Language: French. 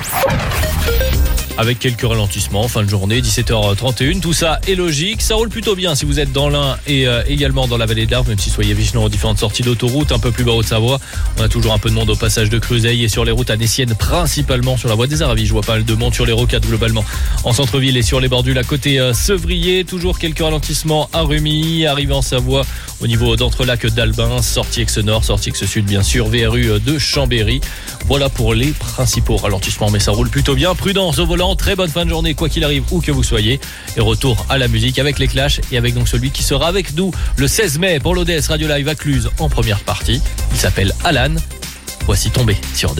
Avec quelques ralentissements en fin de journée, 17h31. Tout ça est logique. Ça roule plutôt bien si vous êtes dans l'Ain et également dans la vallée de l'Arve, même si soyez vigilants aux différentes sorties d'autoroute. Un peu plus bas Haute-Savoie, on a toujours un peu de monde au passage de Creuseuil et sur les routes annéciennes, principalement sur la voie des Aravis. Je vois pas mal de monde sur les rocades globalement en centre-ville et sur les bordules à côté Sevrier. Toujours quelques ralentissements à Rumilly, arrivé en Savoie au niveau d'Entrelacs d'Albin, sortie Aix-Nord, sortie Aix-Sud bien sûr, VRU de Chambéry. Voilà pour les principaux ralentissements, mais ça roule plutôt bien. Prudence au volant, très bonne fin de journée quoi qu'il arrive où que vous soyez. Et retour à la musique avec les Clash et avec donc celui qui sera avec nous le 16 mai pour l'ODS Radio Live à Cluse en première partie. Il s'appelle Alan. Voici Tombé sur